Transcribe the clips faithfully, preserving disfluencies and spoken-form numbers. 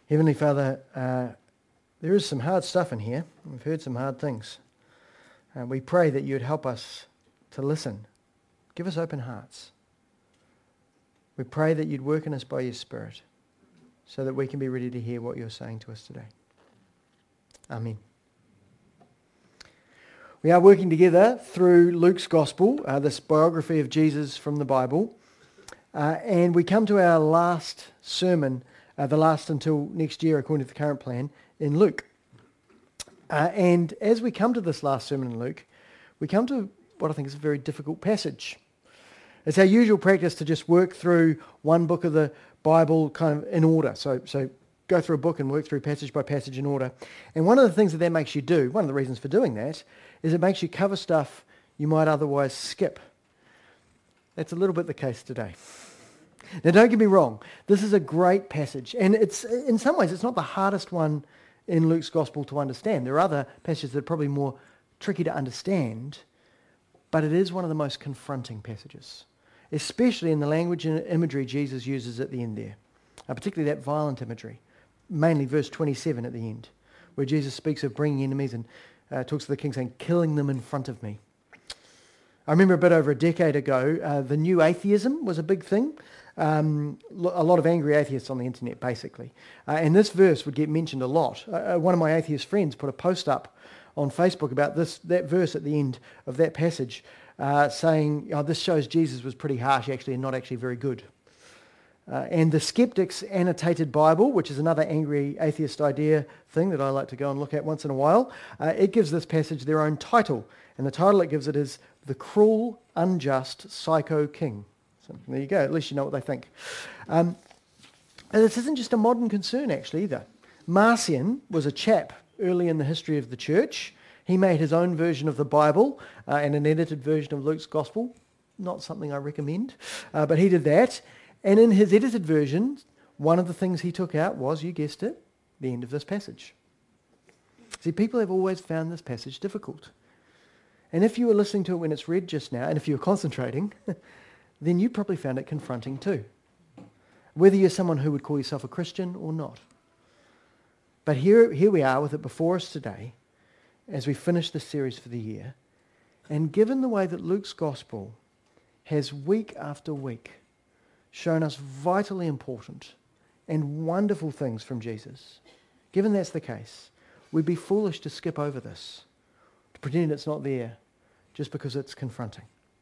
Heavenly Father, uh, there is some hard stuff in here. We've heard some hard things. Uh, we pray that you would help us to listen. Give us open hearts. We pray that you'd work in us by your Spirit so that we can be ready to hear what you're saying to us today. Amen. We are working together through Luke's Gospel, uh, this biography of Jesus from the Bible. Uh, and we come to our last sermon, uh, the last until next year according to the current plan, in Luke. Uh, and as we come to this last sermon in Luke, we come to what I think is a very difficult passage. It's our usual practice to just work through one book of the Bible kind of in order. So, so go through a book and work through passage by passage in order. And one of the things that that makes you do, one of the reasons for doing that, is it makes you cover stuff you might otherwise skip. That's a little bit the case today. Now, don't get me wrong. This is a great passage. And it's in some ways, it's not the hardest one in Luke's Gospel to understand. There are other passages that are probably more tricky to understand, but it is one of the most confronting passages, especially in the language and imagery Jesus uses at the end there, uh, particularly that violent imagery, mainly verse twenty-seven at the end, where Jesus speaks of bringing enemies and uh, talks to the king saying, killing them in front of me. I remember a bit over a decade ago, uh, the new atheism was a big thing. Um, a lot of angry atheists on the internet, basically. Uh, and this verse would get mentioned a lot. Uh, one of my atheist friends put a post up on Facebook about this that verse at the end of that passage, uh, saying, oh, this shows Jesus was pretty harsh, actually, and not actually very good. Uh, and the Skeptics Annotated Bible, which is another angry atheist idea thing that I like to go and look at once in a while, uh, it gives this passage their own title. And the title it gives it is The Cruel, Unjust Psycho King. So there you go, at least you know what they think. Um, and this isn't just a modern concern, actually, either. Marcion was a chap early in the history of the church. He made his own version of the Bible uh, and an edited version of Luke's Gospel. Not something I recommend, uh, but he did that. And in his edited version, one of the things he took out was, you guessed it, the end of this passage. See, people have always found this passage difficult. And if you were listening to it when it's read just now, and if you were concentrating, then you probably found it confronting too, whether you're someone who would call yourself a Christian or not. But here, here we are with it before us today as we finish this series for the year. And given the way that Luke's Gospel has week after week shown us vitally important and wonderful things from Jesus, given that's the case, we'd be foolish to skip over this, to pretend it's not there just because it's confronting.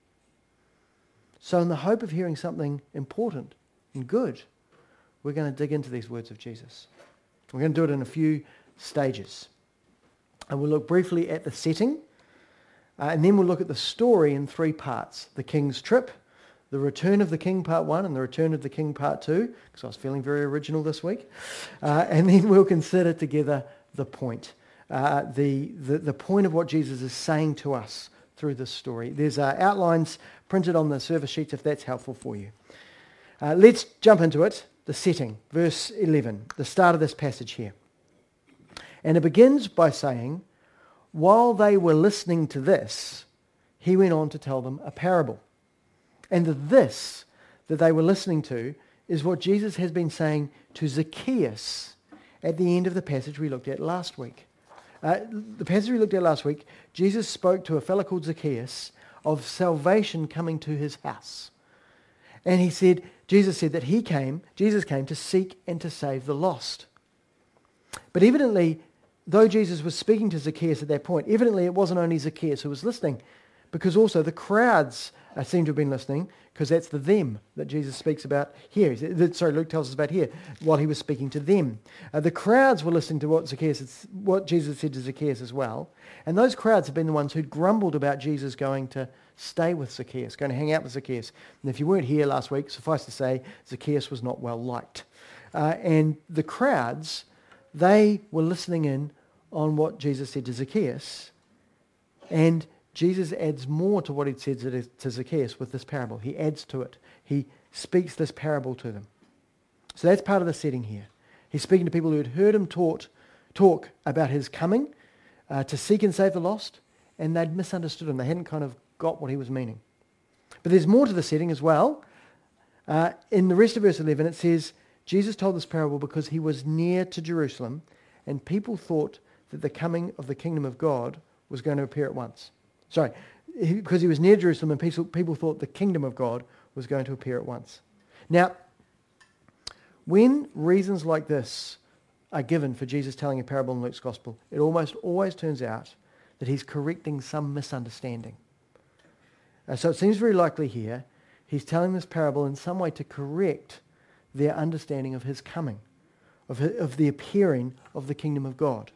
So in the hope of hearing something important and good, we're going to dig into these words of Jesus. We're going to do it in a few stages. And we'll look briefly at the setting, uh, and then we'll look at the story in three parts. The king's trip, the return of the king part one, and the return of the king part two, because I was feeling very original this week. Uh, and then we'll consider together the point, uh, the, the, the point of what Jesus is saying to us through this story. There's uh, outlines printed on the service sheets if that's helpful for you. Uh, let's jump into it. The setting, verse eleven, the start of this passage here. And it begins by saying, while they were listening to this, he went on to tell them a parable. And the this that they were listening to is what Jesus has been saying to Zacchaeus at the end of the passage we looked at last week. Uh, the passage we looked at last week, Jesus spoke to a fellow called Zacchaeus of salvation coming to his house. And he said, Jesus said that he came, Jesus came to seek and to save the lost. But evidently, though Jesus was speaking to Zacchaeus at that point, evidently it wasn't only Zacchaeus who was listening, because also the crowds uh, seem to have been listening, because that's the them that Jesus speaks about here. Sorry, Luke tells us about here, while he was speaking to them. Uh, the crowds were listening to what Zacchaeus, what Jesus said to Zacchaeus as well. And those crowds have been the ones who'd grumbled about Jesus going to stay with Zacchaeus, going to hang out with Zacchaeus. And if you weren't here last week, suffice to say, Zacchaeus was not well liked. Uh, and the crowds, they were listening in on what Jesus said to Zacchaeus. And Jesus adds more to what he'd said to Zacchaeus with this parable. He adds to it. He speaks this parable to them. So that's part of the setting here. He's speaking to people who had heard him taught, talk about his coming uh, to seek and save the lost, and they'd misunderstood him. They hadn't kind of got what he was meaning. But there's more to the setting as well. Uh, in the rest of verse eleven, it says, Jesus told this parable because he was near to Jerusalem and people thought that the coming of the kingdom of God was going to appear at once. Sorry, he, because he was near Jerusalem and people, people thought the kingdom of God was going to appear at once. Now, when reasons like this are given for Jesus telling a parable in Luke's gospel, it almost always turns out that he's correcting some misunderstanding. Uh, so it seems very likely here he's telling this parable in some way to correct their understanding of his coming, of, his, of the appearing of the kingdom of God.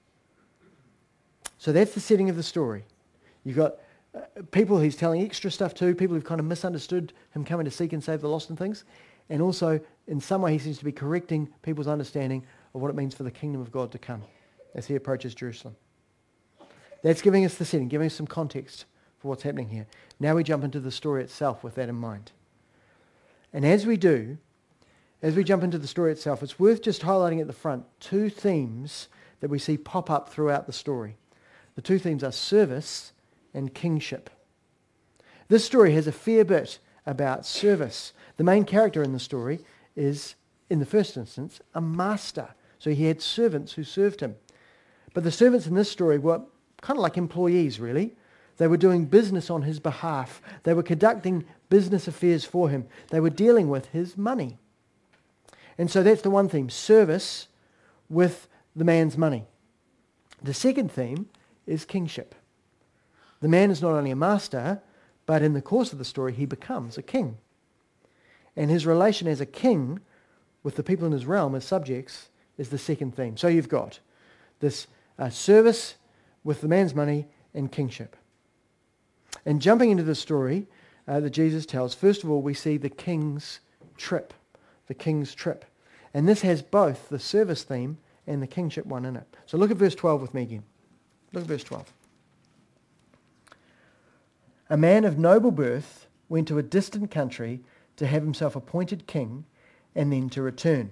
So that's the setting of the story. You've got uh, people he's telling extra stuff to, people who've kind of misunderstood him coming to seek and save the lost and things. And also, in some way, he seems to be correcting people's understanding of what it means for the kingdom of God to come as he approaches Jerusalem. That's giving us the setting, giving us some context for what's happening here. Now we jump into the story itself with that in mind. And as we do, as we jump into the story itself, it's worth just highlighting at the front two themes that we see pop up throughout the story. The two themes are service and kingship. This story has a fair bit about service. The main character in the story is, in the first instance, a master. So he had servants who served him. But the servants in this story were kind of like employees, really. They were doing business on his behalf. They were conducting business affairs for him. They were dealing with his money. And so that's the one theme, service with the man's money. The second theme is kingship. The man is not only a master, but in the course of the story, he becomes a king. And his relation as a king with the people in his realm as subjects is the second theme. So you've got this uh, service with the man's money and kingship. And jumping into the story uh, that Jesus tells, first of all, we see the king's trip. The king's trip. And this has both the service theme and the kingship one in it. So look at verse twelve with me again. Look at verse twelve. A man of noble birth went to a distant country to have himself appointed king and then to return.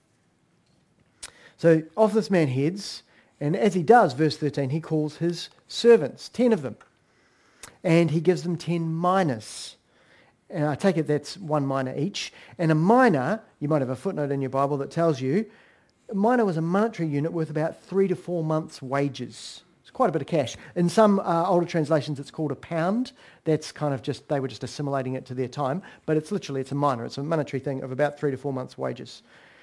So off this man heads, and as he does, verse thirteen, he calls his servants, ten of them. And he gives them ten minas. And I take it that's one mina each. And a mina, you might have a footnote in your Bible that tells you, a mina was a monetary unit worth about three to four months' wages. It's quite a bit of cash. In some uh, older translations, it's called a pound. That's kind of just, they were just assimilating it to their time. But it's literally, it's a mina. It's a monetary thing of about three to four months' wages.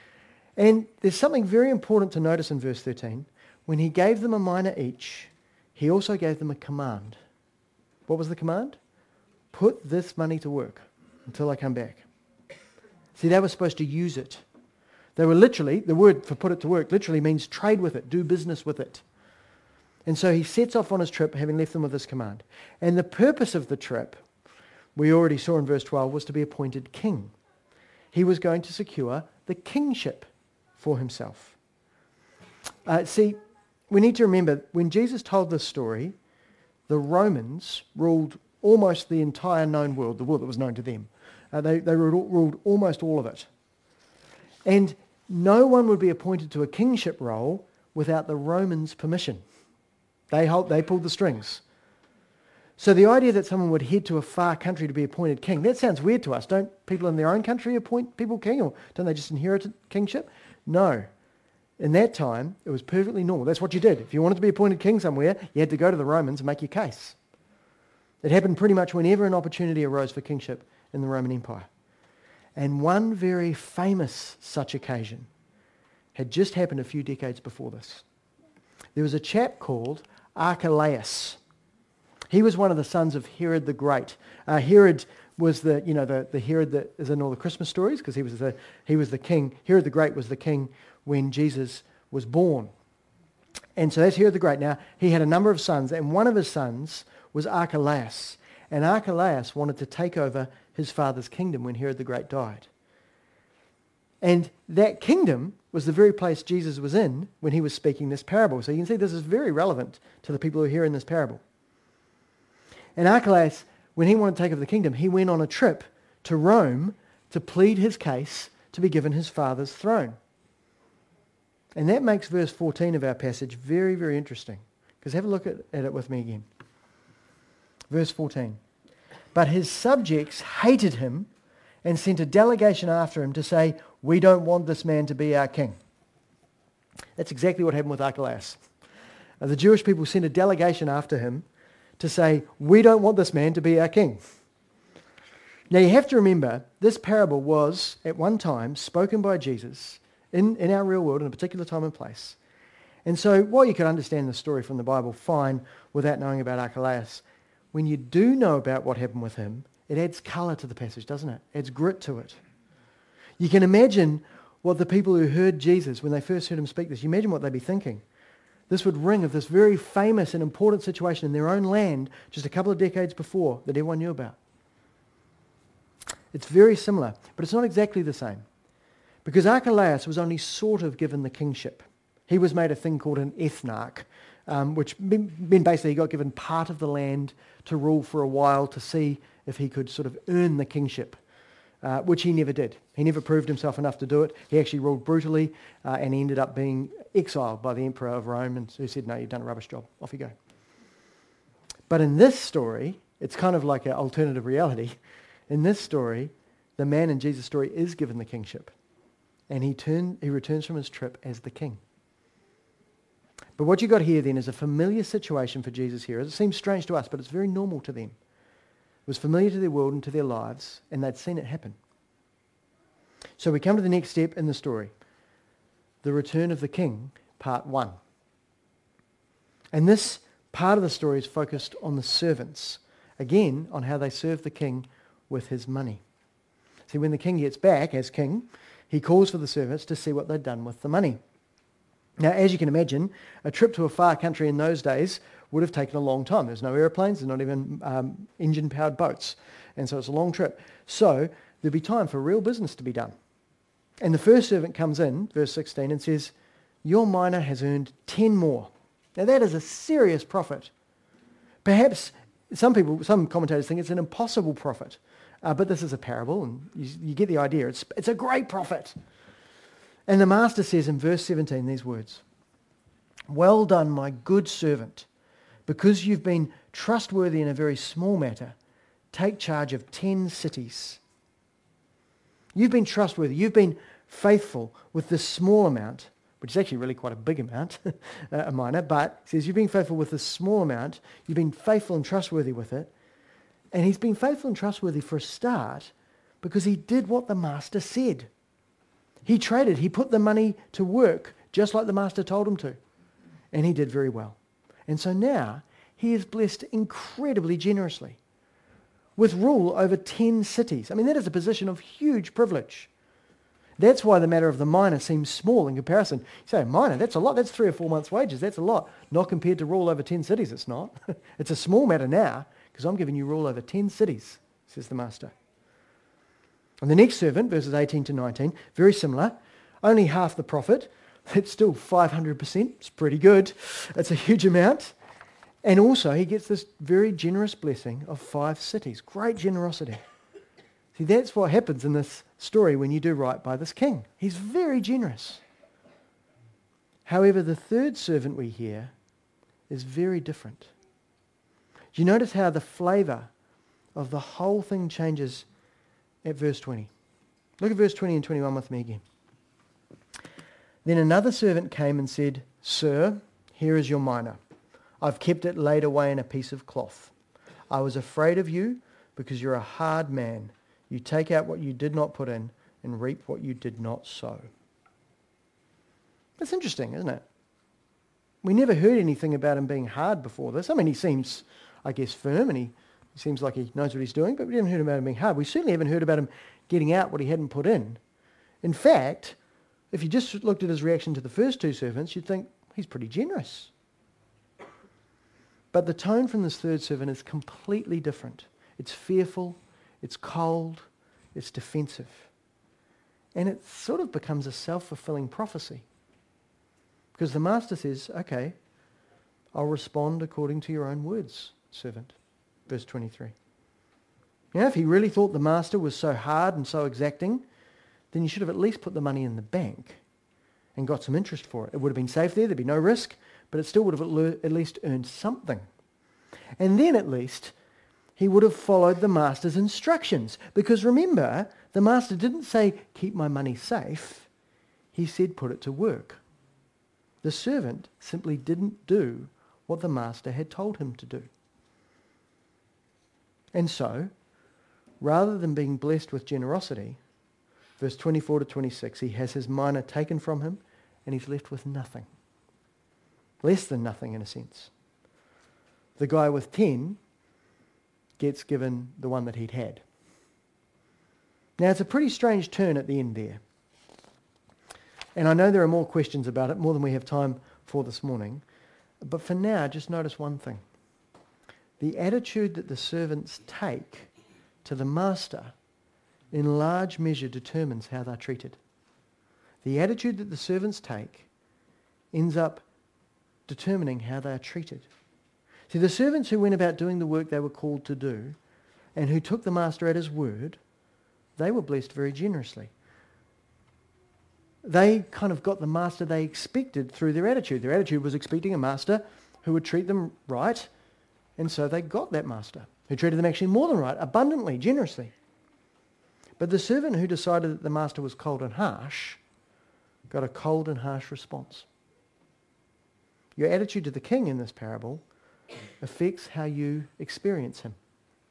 And there's something very important to notice in verse thirteen. When he gave them a mina each, he also gave them a command. What was the command? Put this money to work until I come back. See, they were supposed to use it. They were literally, the word for put it to work literally means trade with it, do business with it. And so he sets off on his trip, having left them with this command. And the purpose of the trip, we already saw in verse twelve, was to be appointed king. He was going to secure the kingship for himself. Uh, see, we need to remember, when Jesus told this story, the Romans ruled almost the entire known world, the world that was known to them. Uh, they they ruled, ruled almost all of it. And no one would be appointed to a kingship role without the Romans' permission. They hold, they pulled the strings. So the idea that someone would head to a far country to be appointed king, that sounds weird to us. Don't people in their own country appoint people king, or don't they just inherit kingship? No. In that time, it was perfectly normal. That's what you did. If you wanted to be appointed king somewhere, you had to go to the Romans and make your case. It happened pretty much whenever an opportunity arose for kingship in the Roman Empire. And one very famous such occasion had just happened a few decades before this. There was a chap called Archelaus. He was one of the sons of Herod the Great. Uh, Herod was the, you know, the, the Herod that is in all the Christmas stories, because he was the he was the king. Herod the Great was the king when Jesus was born. And so that's Herod the Great. Now, he had a number of sons, and one of his sons was Archelaus. And Archelaus wanted to take over his father's kingdom when Herod the Great died. And that kingdom was the very place Jesus was in when he was speaking this parable. So you can see this is very relevant to the people who are hearing this parable. And Archelaus, when he wanted to take over the kingdom, he went on a trip to Rome to plead his case to be given his father's throne. And that makes verse fourteen of our passage very, very interesting. Because have a look at, at it with me again. Verse fourteen. But his subjects hated him and sent a delegation after him to say, we don't want this man to be our king. That's exactly what happened with Archelaus. Uh, the Jewish people sent a delegation after him to say, we don't want this man to be our king. Now you have to remember, this parable was at one time spoken by Jesus in, in our real world in a particular time and place. And so while you could understand the story from the Bible fine without knowing about Archelaus, when you do know about what happened with him, it adds colour to the passage, doesn't it? It adds grit to it. You can imagine what the people who heard Jesus, when they first heard him speak this, you imagine what they'd be thinking. This would ring of this very famous and important situation in their own land just a couple of decades before that everyone knew about. It's very similar, but it's not exactly the same. Because Archelaus was only sort of given the kingship. He was made a thing called an ethnarch, um, which meant basically he got given part of the land to rule for a while to see if he could sort of earn the kingship, uh, which he never did. He never proved himself enough to do it. He actually ruled brutally, uh, and he ended up being exiled by the emperor of Rome, and who said, no, you've done a rubbish job. Off you go. But in this story, it's kind of like an alternative reality. In this story, the man in Jesus' story is given the kingship, and he turn, he returns from his trip as the king. But what you got here then is a familiar situation for Jesus here. It seems strange to us, but it's very normal to them. It was familiar to their world and to their lives, and they'd seen it happen. So we come to the next step in the story, the return of the king, part one. And this part of the story is focused on the servants, again, on how they serve the king with his money. See, when the king gets back as king, he calls for the servants to see what they've done with the money. Now, as you can imagine, a trip to a far country in those days would have taken a long time. There's no airplanes, there's not even um, engine-powered boats. And so it's a long trip. So there'd be time for real business to be done. And the first servant comes in, verse sixteen, and says, your miner has earned ten more. Now that is a serious profit. Perhaps some people, some commentators think it's an impossible profit. Uh, but this is a parable, and you, you get the idea. It's, it's a great profit. And the master says in verse seventeen these words, well done, my good servant. Because you've been trustworthy in a very small matter, take charge of ten cities. You've been trustworthy. You've been faithful with this small amount, which is actually really quite a big amount, a minor, but he says you've been faithful with this small amount. You've been faithful and trustworthy with it. And he's been faithful and trustworthy for a start because he did what the master said. He traded. He put the money to work just like the master told him to. And he did very well. And so now he is blessed incredibly generously with rule over ten cities. I mean, that is a position of huge privilege. That's why the matter of the miner seems small in comparison. You say, miner, that's a lot. That's three or four months' wages. That's a lot. Not compared to rule over ten cities, it's not. It's a small matter now because I'm giving you rule over ten cities, says the master. And the next servant, verses eighteen to nineteen, very similar. Only half the profit. It's still five hundred percent. It's pretty good. It's a huge amount. And also he gets this very generous blessing of five cities. Great generosity. See, that's what happens in this story when you do right by this king. He's very generous. However, the third servant we hear is very different. Do you notice how the flavour of the whole thing changes at verse twenty? Look at verse twenty and twenty-one with me again. Then another servant came and said, Sir, here is your mina. I've kept it laid away in a piece of cloth. I was afraid of you because you're a hard man. You take out what you did not put in and reap what you did not sow. That's interesting, isn't it? We never heard anything about him being hard before this. I mean, he seems, I guess, firm, and he, he seems like he knows what he's doing, but we haven't heard about him being hard. We certainly haven't heard about him getting out what he hadn't put in. In fact, if you just looked at his reaction to the first two servants, you'd think he's pretty generous. But the tone from this third servant is completely different. It's fearful, it's cold, it's defensive. And it sort of becomes a self-fulfilling prophecy. Because the master says, okay, I'll respond according to your own words, servant. Verse twenty-three. Now, if he really thought the master was so hard and so exacting, then you should have at least put the money in the bank and got some interest for it. It would have been safe there, there'd be no risk, but it still would have at least earned something. And then at least he would have followed the master's instructions. Because remember, the master didn't say, keep my money safe. He said, put it to work. The servant simply didn't do what the master had told him to do. And so, rather than being blessed with generosity, verse twenty-four to twenty-six, he has his mina taken from him and he's left with nothing. Less than nothing in a sense. The guy with ten gets given the one that he'd had. Now it's a pretty strange turn at the end there. And I know there are more questions about it, more than we have time for this morning. But for now, just notice one thing. The attitude that the servants take to the master in large measure determines how they're treated. The attitude that the servants take ends up determining how they are treated. See, the servants who went about doing the work they were called to do and who took the master at his word, they were blessed very generously. They kind of got the master they expected through their attitude. Their attitude was expecting a master who would treat them right, and so they got that master, who treated them actually more than right, abundantly, generously. But the servant who decided that the master was cold and harsh got a cold and harsh response. Your attitude to the king in this parable affects how you experience him.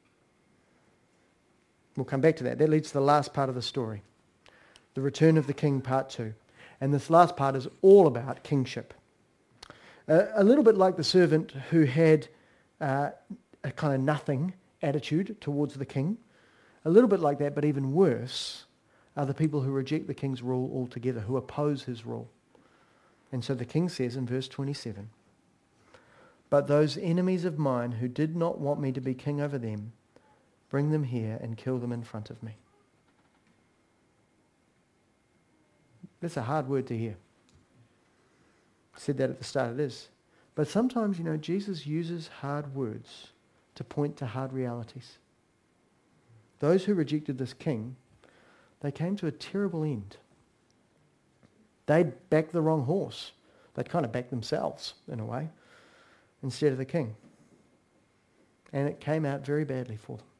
We'll come back to that. That leads to the last part of the story. The Return of the King, part two. And this last part is all about kingship. Uh, a little bit like the servant who had uh, a kind of nothing attitude towards the king. A little bit like that, but even worse, are the people who reject the king's rule altogether, who oppose his rule. And so the king says in verse twenty-seven, "But those enemies of mine who did not want me to be king over them, bring them here and kill them in front of me." That's a hard word to hear. I said that at the start of this. But sometimes, you know, Jesus uses hard words to point to hard realities. Those who rejected this king, they came to a terrible end. They'd backed the wrong horse. They'd kind of backed themselves, in a way, instead of the king. And it came out very badly for them.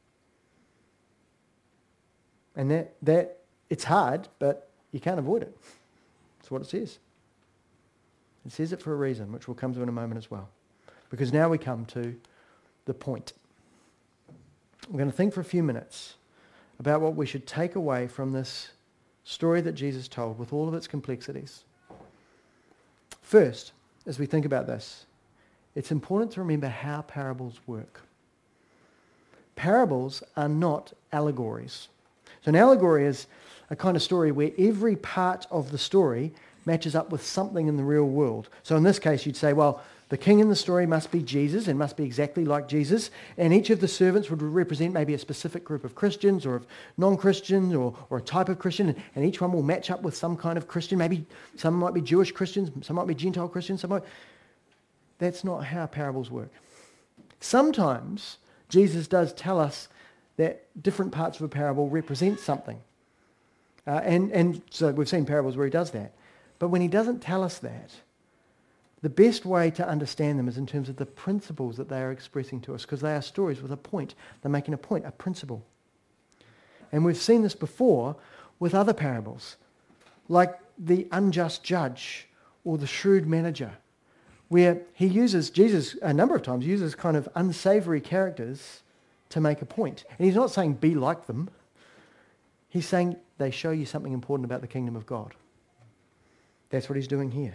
And that, that it's hard, but you can't avoid it. That's what it says. It says it for a reason, which we'll come to in a moment as well. Because now we come to the point. We're going to think for a few minutes about what we should take away from this story that Jesus told with all of its complexities. First, as we think about this, it's important to remember how parables work. Parables are not allegories. So an allegory is a kind of story where every part of the story matches up with something in the real world. So in this case, you'd say, well, the king in the story must be Jesus and must be exactly like Jesus, and each of the servants would represent maybe a specific group of Christians or of non-Christians or, or a type of Christian, and each one will match up with some kind of Christian. Maybe some might be Jewish Christians, some might be Gentile Christians, some might... That's not how parables work. Sometimes Jesus does tell us that different parts of a parable represent something. Uh, and, and so we've seen parables where he does that. But when he doesn't tell us that, the best way to understand them is in terms of the principles that they are expressing to us, because they are stories with a point. They're making a point, a principle. And we've seen this before with other parables, like the unjust judge or the shrewd manager, where he uses, Jesus a number of times uses kind of unsavory characters to make a point. And he's not saying be like them. He's saying they show you something important about the kingdom of God. That's what he's doing here.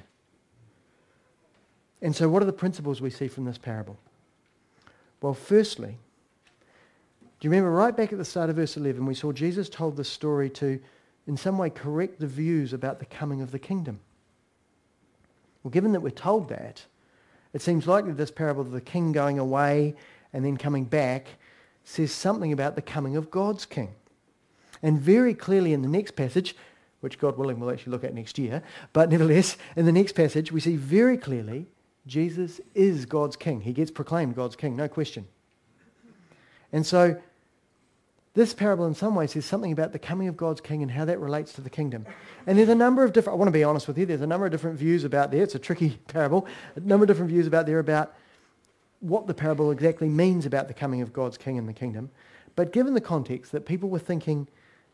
And so what are the principles we see from this parable? Well, firstly, do you remember right back at the start of verse eleven, we saw Jesus told this story to, in some way, correct the views about the coming of the kingdom. Well, given that we're told that, it seems likely this parable of the king going away and then coming back says something about the coming of God's king. And very clearly in the next passage, which God willing we'll actually look at next year, but nevertheless, in the next passage, we see very clearly Jesus is God's king. He gets proclaimed God's king, no question. And so this parable in some ways says something about the coming of God's king and how that relates to the kingdom. And there's a number of different, I want to be honest with you, there's a number of different views about there. It's a tricky parable. A number of different views about there about what the parable exactly means about the coming of God's king and the kingdom. But given the context that people were thinking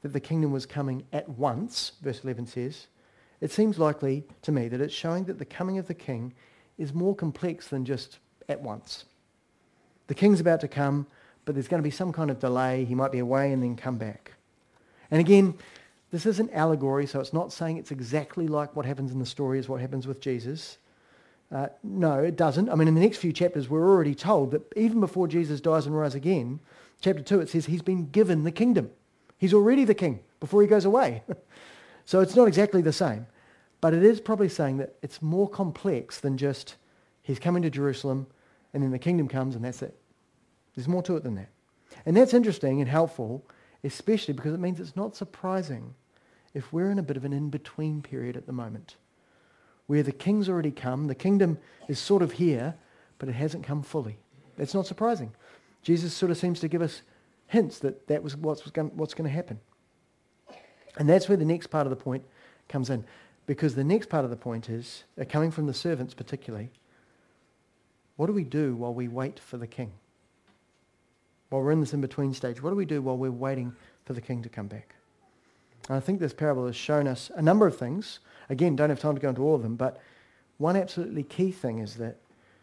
that the kingdom was coming at once, verse eleven says, it seems likely to me that it's showing that the coming of the king is more complex than just at once. The king's about to come, but there's going to be some kind of delay. He might be away and then come back. And again, this is an allegory, so it's not saying it's exactly like what happens in the story is what happens with Jesus. Uh, no, it doesn't. I mean, in the next few chapters, we're already told that even before Jesus dies and rises again, chapter two, it says he's been given the kingdom. He's already the king before he goes away. So it's not exactly the same. But it is probably saying that it's more complex than just he's coming to Jerusalem and then the kingdom comes and that's it. There's more to it than that. And that's interesting and helpful, especially because it means it's not surprising if we're in a bit of an in-between period at the moment, where the king's already come, the kingdom is sort of here, but it hasn't come fully. That's not surprising. Jesus sort of seems to give us hints that that was what's going, what's going to happen. And that's where the next part of the point comes in, because the next part of the point is, uh, coming from the servants particularly, what do we do while we wait for the king? While we're in this in-between stage, what do we do while we're waiting for the king to come back? And I think this parable has shown us a number of things. Again, don't have time to go into all of them, but one absolutely key thing is that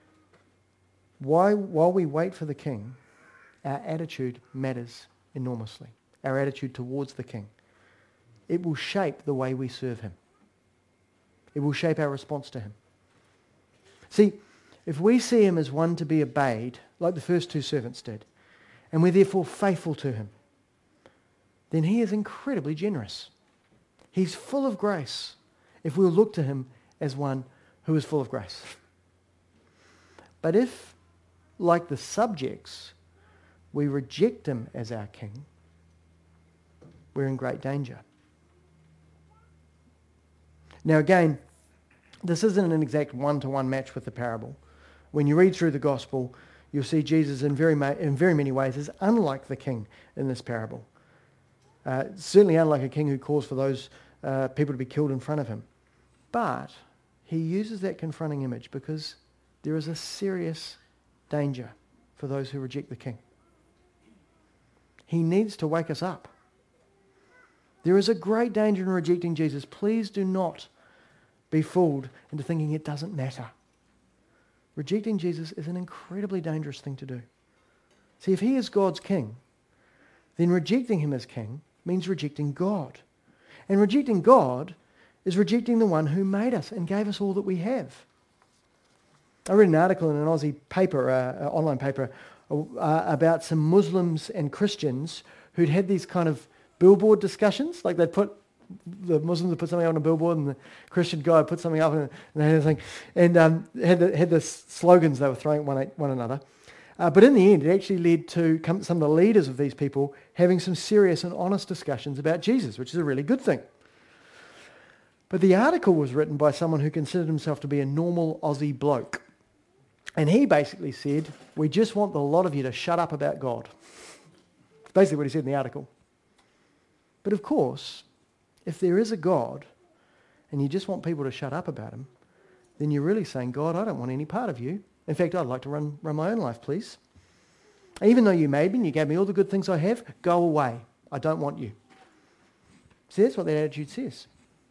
why, while we wait for the king, our attitude matters enormously. Our attitude towards the king. It will shape the way we serve him. It will shape our response to him. See, if we see him as one to be obeyed, like the first two servants did, and we're therefore faithful to him, then he is incredibly generous. He's full of grace if we'll look to him as one who is full of grace. But if, like the subjects, we reject him as our king, we're in great danger. Now again, this isn't an exact one-to-one match with the parable. When you read through the gospel, you'll see Jesus in very, ma- in very many ways is unlike the king in this parable. Uh, certainly unlike a king who calls for those uh, people to be killed in front of him. But he uses that confronting image because there is a serious danger for those who reject the king. He needs to wake us up. There is a great danger in rejecting Jesus. Please do not be fooled into thinking it doesn't matter. Rejecting Jesus is an incredibly dangerous thing to do. See, if he is God's king, then rejecting him as king means rejecting God. And rejecting God is rejecting the one who made us and gave us all that we have. I read an article in an Aussie paper, uh, uh, online paper, uh, about some Muslims and Christians who'd had these kind of billboard discussions. Like they'd put, the Muslims would put something up on a billboard and the Christian guy would put something up and, and they had a thing, and um, had the, had the slogans they were throwing at one, one another. Uh, but in the end, it actually led to come, some of the leaders of these people having some serious and honest discussions about Jesus, which is a really good thing. But the article was written by someone who considered himself to be a normal Aussie bloke. And he basically said, we just want the lot of you to shut up about God. That's basically what he said in the article. But of course, if there is a God and you just want people to shut up about him, then you're really saying, God, I don't want any part of you. In fact, I'd like to run, run my own life, please. Even though you made me and you gave me all the good things I have, go away. I don't want you. See, that's what that attitude says.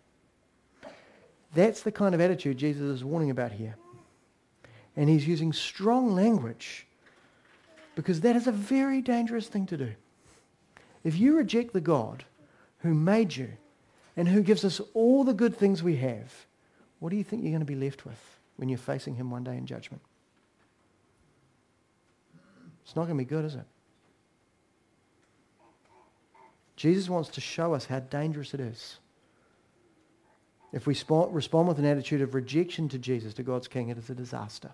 That's the kind of attitude Jesus is warning about here. And he's using strong language because that is a very dangerous thing to do. If you reject the God who made you and who gives us all the good things we have, what do you think you're going to be left with when you're facing him one day in judgment? It's not going to be good, is it? Jesus wants to show us how dangerous it is. If we sp- respond with an attitude of rejection to Jesus, to God's King, it is a disaster.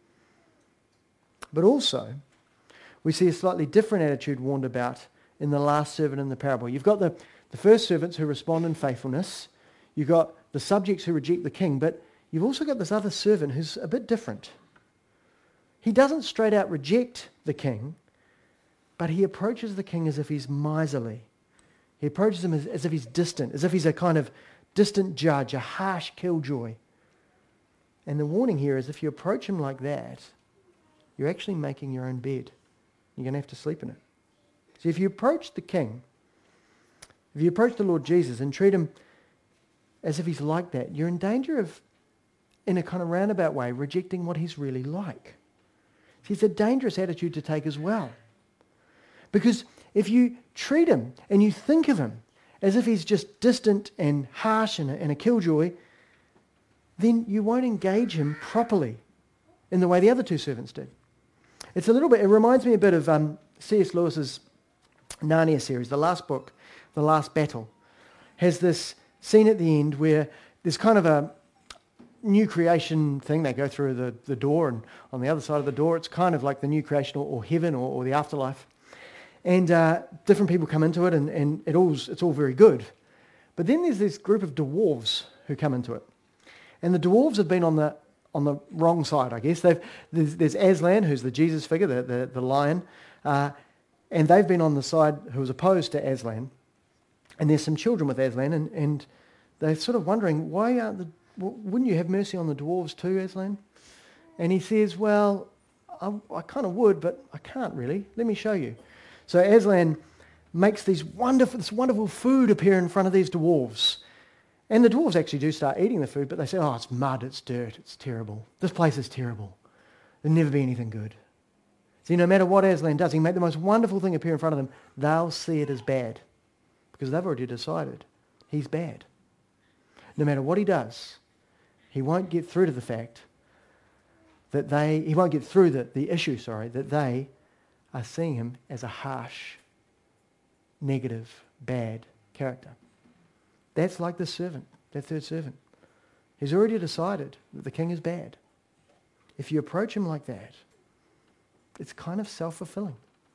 But also, we see a slightly different attitude warned about in the last servant in the parable. You've got the, the first servants who respond in faithfulness. You've got the subjects who reject the king, but you've also got this other servant who's a bit different. He doesn't straight out reject the king, but he approaches the king as if he's miserly. He approaches him as, as if he's distant, as if he's a kind of distant judge, a harsh killjoy. And the warning here is if you approach him like that, you're actually making your own bed. You're going to have to sleep in it. See, if you approach the king if you approach the Lord Jesus and treat him as if he's like that, you're in danger of, in a kind of roundabout way, rejecting what he's really like. See, it's a dangerous attitude to take as well. Because if you treat him and you think of him as if he's just distant and harsh and a, and a killjoy, then you won't engage him properly in the way the other two servants did. It's a little bit, it reminds me a bit of um, C S Lewis's Narnia series, the last book, The Last Battle, has this scene at the end where there's kind of a new creation thing. They go through the, the door, and on the other side of the door, it's kind of like the new creation or, or heaven or, or the afterlife. And uh, different people come into it, and, and it all's, it's all very good. But then there's this group of dwarves who come into it. And the dwarves have been on the on the wrong side, I guess. They've, there's, there's Aslan, who's the Jesus figure, the, the, the lion, uh, and they've been on the side who was opposed to Aslan. And there's some children with Aslan, and, and they're sort of wondering, why aren't the, wouldn't you have mercy on the dwarves too, Aslan? And he says, well, I, I kind of would, but I can't really. Let me show you. So Aslan makes these wonderful, this wonderful food appear in front of these dwarves. And the dwarves actually do start eating the food, but they say, oh, it's mud, it's dirt, it's terrible. This place is terrible. There'll never be anything good. See, no matter what Aslan does, he can make the most wonderful thing appear in front of them. They'll see it as bad because they've already decided he's bad. No matter what he does, he won't get through to the fact that they, he won't get through the, the issue, sorry, that they are seeing him as a harsh, negative, bad character. That's like the servant, that third servant. He's already decided that the king is bad. If you approach him like that, it's kind of self-fulfilling.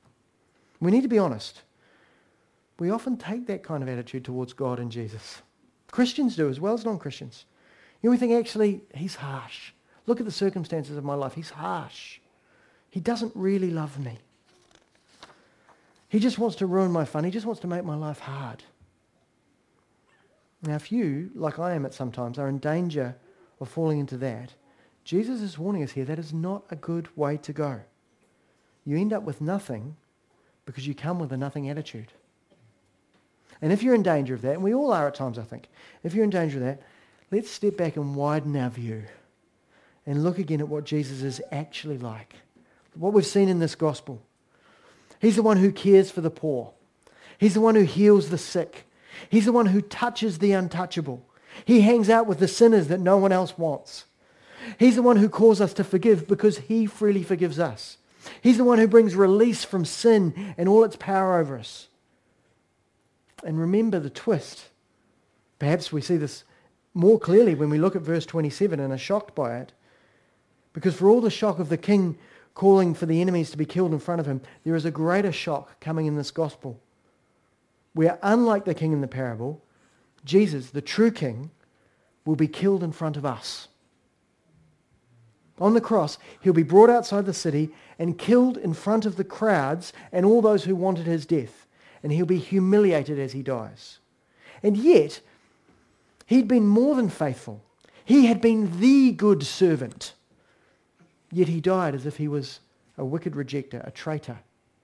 We need to be honest. We often take that kind of attitude towards God and Jesus. Christians do as well as non-Christians. You know, we think, actually, he's harsh. Look at the circumstances of my life. He's harsh. He doesn't really love me. He just wants to ruin my fun. He just wants to make my life hard. Now, if you, like I am at sometimes, are in danger of falling into that, Jesus is warning us here that is not a good way to go. You end up with nothing because you come with a nothing attitude. And if you're in danger of that, and we all are at times, I think, if you're in danger of that, let's step back and widen our view and look again at what Jesus is actually like. What we've seen in this gospel. He's the one who cares for the poor. He's the one who heals the sick. He's the one who touches the untouchable. He hangs out with the sinners that no one else wants. He's the one who calls us to forgive because he freely forgives us. He's the one who brings release from sin and all its power over us. And remember the twist. Perhaps we see this more clearly when we look at verse twenty-seven and are shocked by it. Because for all the shock of the king calling for the enemies to be killed in front of him, there is a greater shock coming in this gospel. Where, unlike the king in the parable, Jesus, the true king, will be killed in front of us. On the cross, he'll be brought outside the city and killed in front of the crowds and all those who wanted his death. And he'll be humiliated as he dies. And yet, he'd been more than faithful. He had been the good servant. Yet he died as if he was a wicked rejecter, a traitor.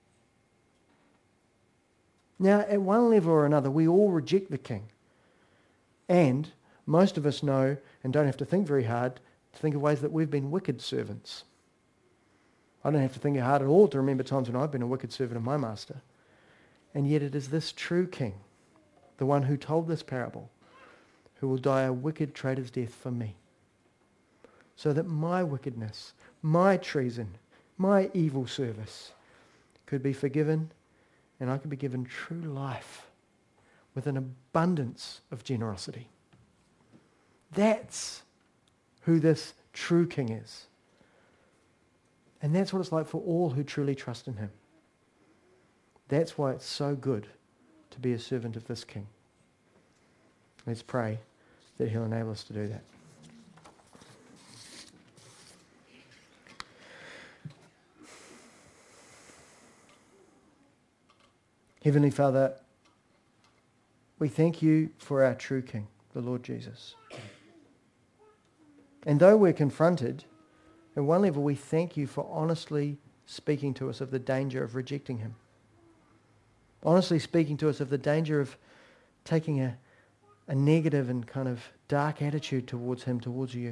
Now, at one level or another, we all reject the king. And most of us know, and don't have to think very hard, to think of ways that we've been wicked servants. I don't have to think hard at all to remember times when I've been a wicked servant of my master. And yet it is this true king, the one who told this parable, who will die a wicked traitor's death for me. So that my wickedness, my treason, my evil service could be forgiven, and I could be given true life with an abundance of generosity. That's who this true king is. And that's what it's like for all who truly trust in him. That's why it's so good to be a servant of this king. Let's pray that he'll enable us to do that. Heavenly Father, we thank you for our true King, the Lord Jesus. And though we're confronted, at one level we thank you for honestly speaking to us of the danger of rejecting him. Honestly speaking to us of the danger of taking a, a negative and kind of dark attitude towards him, towards you.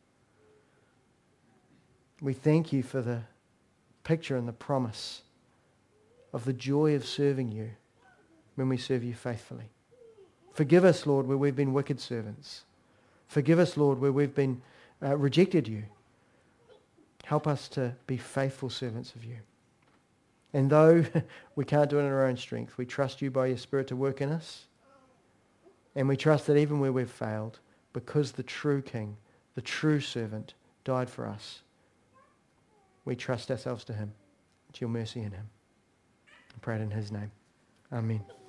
We thank you for the picture and the promise of the joy of serving you when we serve you faithfully. Forgive us, Lord, where we've been wicked servants. Forgive us, Lord, where we've been uh, rejected you. Help us to be faithful servants of you. And though we can't do it in our own strength, we trust you by your Spirit to work in us. And we trust that even where we've failed, because the true King, the true servant, died for us, we trust ourselves to him, to your mercy in him. I pray it in his name. Amen.